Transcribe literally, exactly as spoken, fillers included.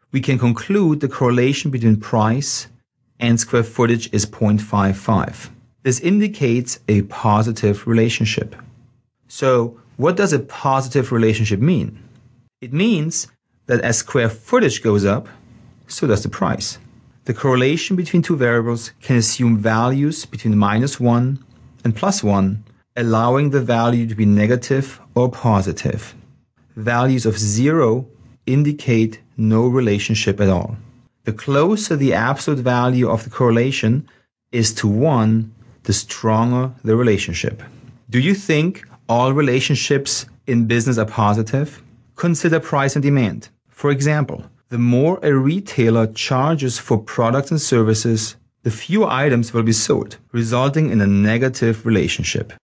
we can conclude the correlation between price and square footage is zero point five five. This indicates a positive relationship. So, what does a positive relationship mean? It means that as square footage goes up, so does the price. The correlation between two variables can assume values between minus one and plus one, allowing the value to be negative or positive. Values of zero indicate no relationship at all. The closer the absolute value of the correlation is to one, the stronger the relationship. Do you think all relationships in business are positive? Consider price and demand. For example, the more a retailer charges for products and services, the fewer items will be sold, resulting in a negative relationship.